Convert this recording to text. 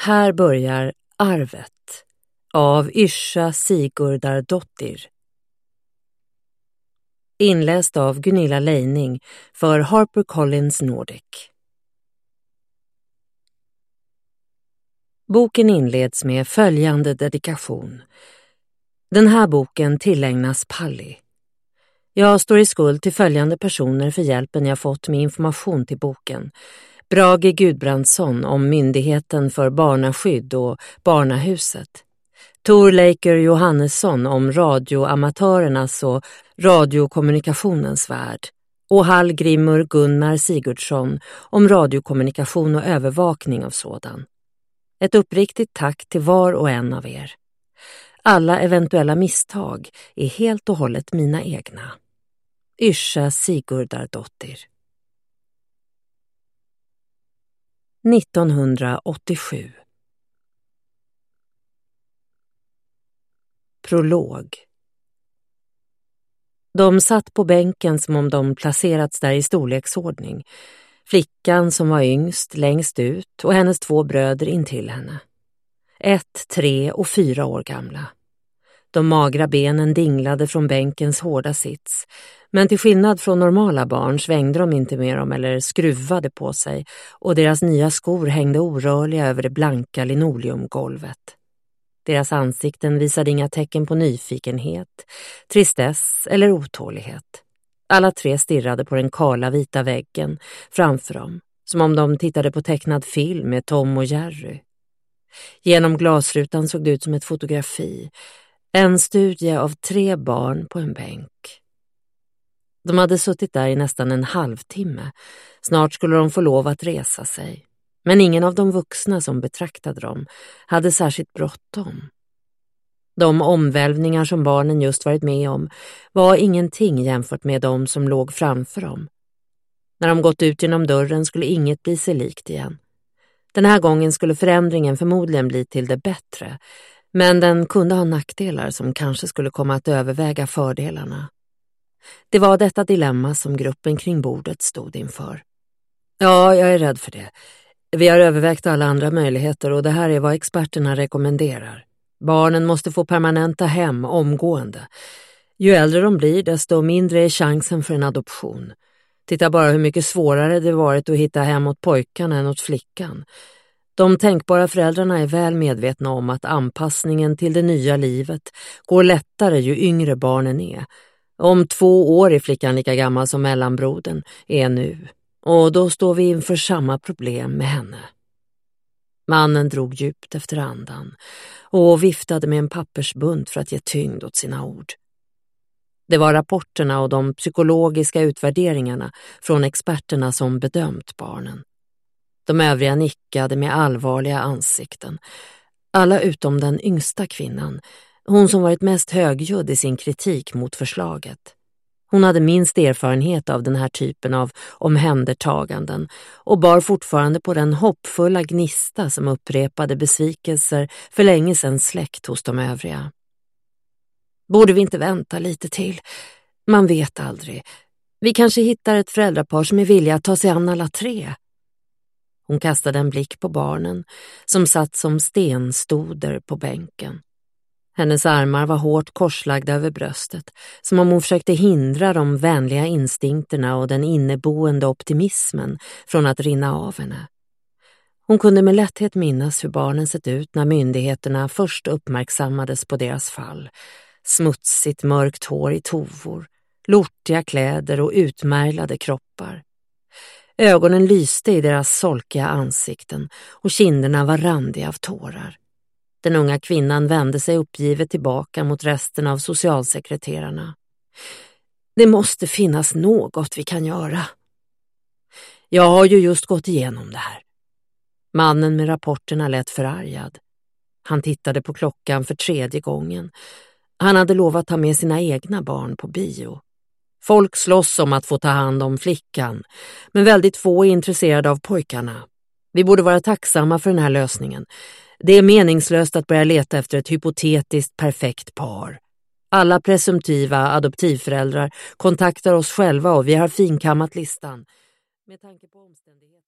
Här börjar Arvet av Yrsa Sigurdardottir. Inläst av Gunilla Leining för HarperCollins Nordic. Boken inleds med följande dedikation. Den här boken tillägnas Palli. Jag står i skuld till följande personer för hjälpen jag fått med information till boken. Brage Gudbrandsson om Myndigheten för barnaskydd och Barnahuset. Tor Leiker Johannesson om radioamatörernas och radiokommunikationens värld. Och Hallgrimur Gunnar Sigurdsson om radiokommunikation och övervakning av sådan. Ett uppriktigt tack till var och en av er. Alla eventuella misstag är helt och hållet mina egna. Yrsa Sigurdardottir. 1987. Prolog. De satt på bänken som om de placerats där i storleksordning. Flickan som var yngst längst ut och hennes 2 bröder intill henne. 1, 3 och 4 år gamla. De magra benen dinglade från bänkens hårda sits, men till skillnad från normala barn svängde de inte med dem eller skruvade på sig och deras nya skor hängde orörliga över det blanka linoleumgolvet. Deras ansikten visade inga tecken på nyfikenhet, tristess eller otålighet. Alla 3 stirrade på den kala vita väggen framför dem, som om de tittade på tecknad film med Tom och Jerry. Genom glasrutan såg det ut som ett fotografi. En studie av 3 barn på en bänk. De hade suttit där i nästan en halvtimme. Snart skulle de få lov att resa sig. Men ingen av de vuxna som betraktade dem hade särskilt bråttom. De omvälvningar som barnen just varit med om var ingenting jämfört med de som låg framför dem. När de gått ut genom dörren skulle inget bli sig likt igen. Den här gången skulle förändringen förmodligen bli till det bättre, men den kunde ha nackdelar som kanske skulle komma att överväga fördelarna. Det var detta dilemma som gruppen kring bordet stod inför. Ja, jag är rädd för det. Vi har övervägt alla andra möjligheter och det här är vad experterna rekommenderar. Barnen måste få permanenta hem omgående. Ju äldre de blir, desto mindre är chansen för en adoption. Titta bara hur mycket svårare det varit att hitta hem åt pojkarna än åt flickan. De tänkbara föräldrarna är väl medvetna om att anpassningen till det nya livet går lättare ju yngre barnen är. Om 2 år är flickan lika gammal som mellanbrodern är nu. Och då står vi inför samma problem med henne. Mannen drog djupt efter andan och viftade med en pappersbunt för att ge tyngd åt sina ord. Det var rapporterna och de psykologiska utvärderingarna från experterna som bedömt barnen. De övriga nickade med allvarliga ansikten. Alla utom den yngsta kvinnan, hon som varit mest högljudd i sin kritik mot förslaget. Hon hade minst erfarenhet av den här typen av omhändertaganden och bar fortfarande på den hoppfulla gnista som upprepade besvikelser för länge sedan släckt hos de övriga. Borde vi inte vänta lite till? Man vet aldrig. Vi kanske hittar ett föräldrapar som är villiga att ta sig an alla 3. Hon kastade en blick på barnen som satt som stenstoder på bänken. Hennes armar var hårt korslagda över bröstet, som om hon försökte hindra de vänliga instinkterna och den inneboende optimismen från att rinna av henne. Hon kunde med lätthet minnas hur barnen sett ut när myndigheterna först uppmärksammades på deras fall. Smutsigt mörkt hår i tovor, lortiga kläder och utmärglade kroppar. Ögonen lyste i deras solkiga ansikten och kinderna var randiga av tårar. Den unga kvinnan vände sig uppgivet tillbaka mot resten av socialsekreterarna. Det måste finnas något vi kan göra. Jag har ju just gått igenom det här. Mannen med rapporterna lät förargad. Han tittade på klockan för 3:e gången. Han hade lovat ta med sina egna barn på bio. Folk slåss om att få ta hand om flickan, men väldigt få är intresserade av pojkarna. Vi borde vara tacksamma för den här lösningen. Det är meningslöst att börja leta efter ett hypotetiskt perfekt par. Alla presumtiva adoptivföräldrar kontaktar oss själva och vi har finkammat listan. Med tanke på omständigheterna.